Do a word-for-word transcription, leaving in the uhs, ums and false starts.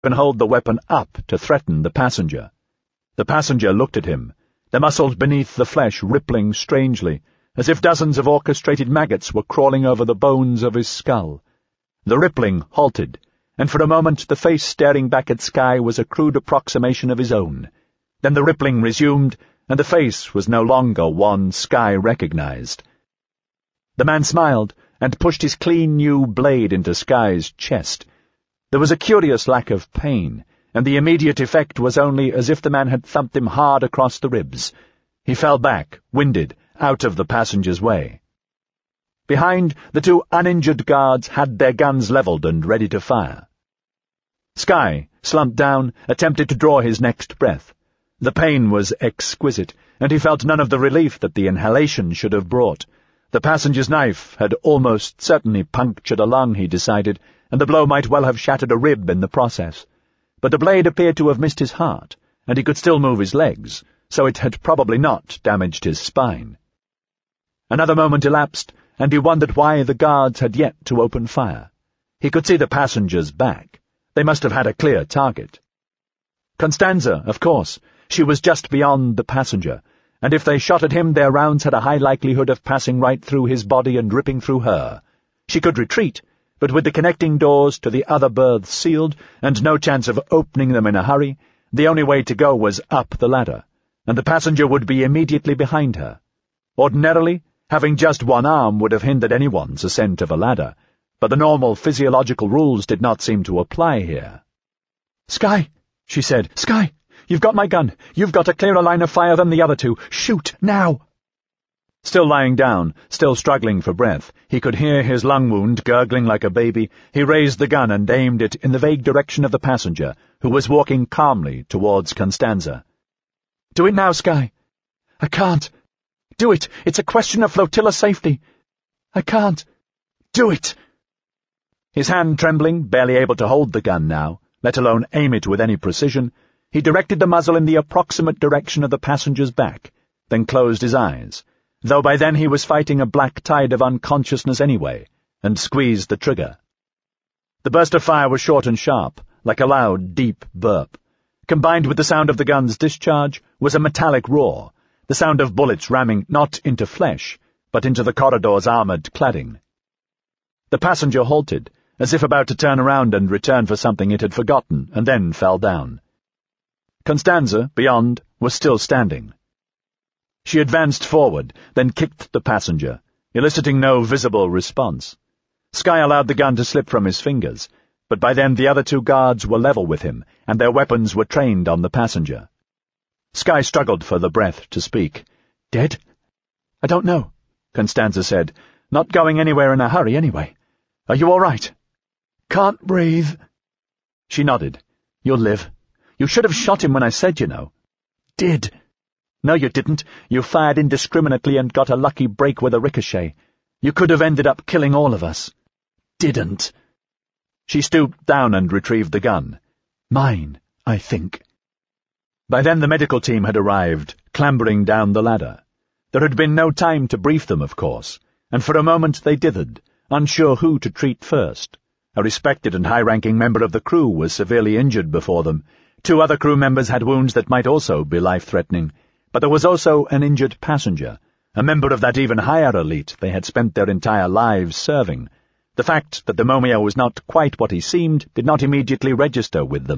and hold the weapon up to threaten the passenger. The passenger looked at him, the muscles beneath the flesh rippling strangely, as if dozens of orchestrated maggots were crawling over the bones of his skull. The rippling halted, and for a moment the face staring back at Skye was a crude approximation of his own. Then the rippling resumed, and the face was no longer one Skye recognized. The man smiled and pushed his clean new blade into Skye's chest. There was a curious lack of pain, and the immediate effect was only as if the man had thumped him hard across the ribs. He fell back, winded, out of the passenger's way. Behind, the two uninjured guards had their guns leveled and ready to fire. Skye, slumped down, attempted to draw his next breath. The pain was exquisite, and he felt none of the relief that the inhalation should have brought. The passenger's knife had almost certainly punctured a lung, he decided, and the blow might well have shattered a rib in the process. But the blade appeared to have missed his heart, and he could still move his legs, so it had probably not damaged his spine. Another moment elapsed, and he wondered why the guards had yet to open fire. He could see the passenger's back. They must have had a clear target. Constanza, of course. She was just beyond the passenger, and if they shot at him, their rounds had a high likelihood of passing right through his body and ripping through her. She could retreat, but with the connecting doors to the other berths sealed, and no chance of opening them in a hurry, the only way to go was up the ladder, and the passenger would be immediately behind her. Ordinarily, having just one arm would have hindered anyone's ascent of a ladder, but the normal physiological rules did not seem to apply here. "Skye," she said, "Skye, you've got my gun. You've got a clearer line of fire than the other two. Shoot, now!" Still lying down, still struggling for breath, he could hear his lung wound gurgling like a baby. He raised the gun and aimed it in the vague direction of the passenger, who was walking calmly towards Constanza. "Do it now, Skye." "I can't. Do it. It's a question of flotilla safety. I can't. Do it." His hand trembling, barely able to hold the gun now, let alone aim it with any precision, he directed the muzzle in the approximate direction of the passenger's back, then closed his eyes, though by then he was fighting a black tide of unconsciousness anyway, and squeezed the trigger. The burst of fire was short and sharp, like a loud, deep burp. Combined with the sound of the gun's discharge was a metallic roar, the sound of bullets ramming not into flesh, but into the corridor's armored cladding. The passenger halted, as if about to turn around and return for something it had forgotten, and then fell down. Constanza, beyond, was still standing. She advanced forward, then kicked the passenger, eliciting no visible response. Skye allowed the gun to slip from his fingers, but by then the other two guards were level with him, and their weapons were trained on the passenger. Skye struggled for the breath to speak. "Dead?" "I don't know," Constanza said. "Not going anywhere in a hurry, anyway. Are you all right?" "Can't breathe." She nodded. "You'll live. You should have shot him when I said, you know." "Did." "No, you didn't. You fired indiscriminately and got a lucky break with a ricochet. You could have ended up killing all of us." "Didn't." She stooped down and retrieved the gun. "Mine, I think." By then the medical team had arrived, clambering down the ladder. There had been no time to brief them, of course, and for a moment they dithered, unsure who to treat first. A respected and high-ranking member of the crew was severely injured before them. Two other crew members had wounds that might also be life-threatening, but there was also an injured passenger, a member of that even higher elite they had spent their entire lives serving. The fact that the Momia was not quite what he seemed did not immediately register with them.